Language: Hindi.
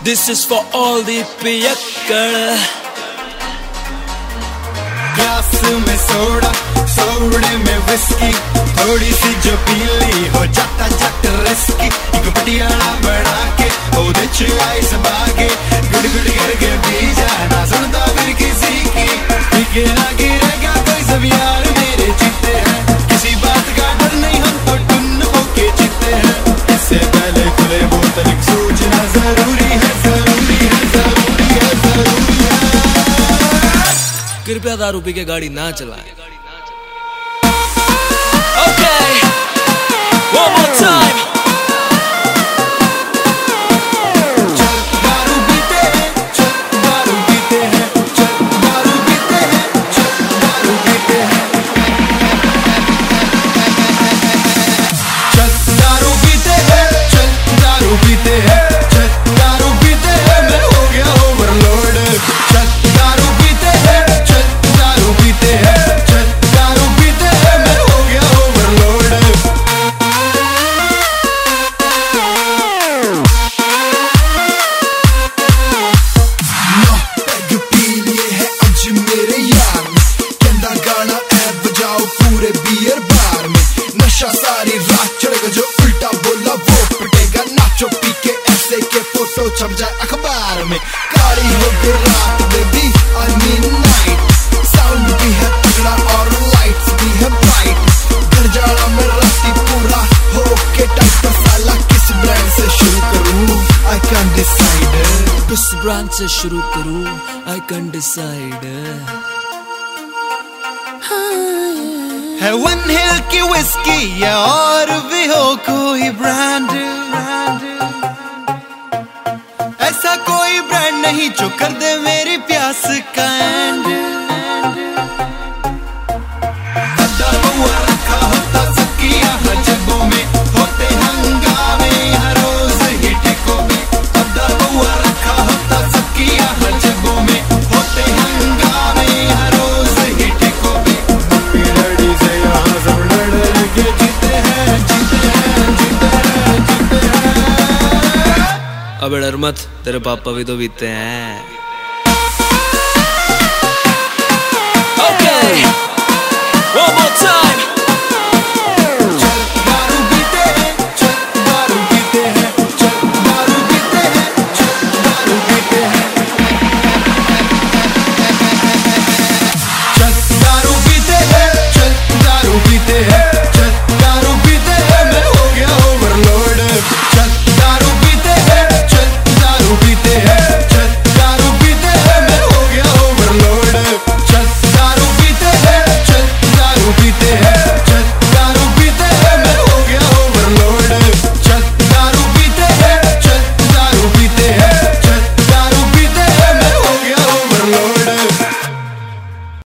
This is for all the पियक्कड़। ग्लास में सोडा, सोडे में विस्की, थोड़ी सी जो पीली हो जाता जट रिस्की। एक पटियाला बना के ओदे च आइस बागे, गुड़ गुड़ करके पी जाना सुनता फिर किसी की। पीके ना गिरेगा कोई सब यार मेरे जीते हैं, किसी बात का डर नहीं हम तो टुन्न होके जीते हैं। इससे पहले खुले बोतल सोचना जरूरी है, जरूरी है, जरूरी है, जरूरी है। कृपया दारू पी के गाड़ी ना चलाएं। Okay, one more time. सारी रात चढ़ेगा जो उल्टा बोला वो पिटेगा, नाचो पी के ऐसे के फोटो छप जाए अखबार में। काली होगी रात baby I mean night, sound भी है तगड़ा और लाइट्स भी है ब्राइट। घर जाना में राती पूरा हो के टाइप का साला किस ब्रांड से शुरू करूं आई कैन डिसाइड। किस ब्रांड से शुरू करूं I can decide. One hill की विस्की या और भी हो कोई ब्रांड, ऐसा कोई ब्रांड नहीं जो कर दे मेरी प्यास का एंड। रखा होता सबकी यहाँ जगहों में, होते हंगामे हर रोज ही ठेकों में। रखा होता सबकी यहाँ जगहों में, होते हंगामे हर रोज ही ठेकों में। अबे डर मत, तेरे पापा भी तो बीते हैं।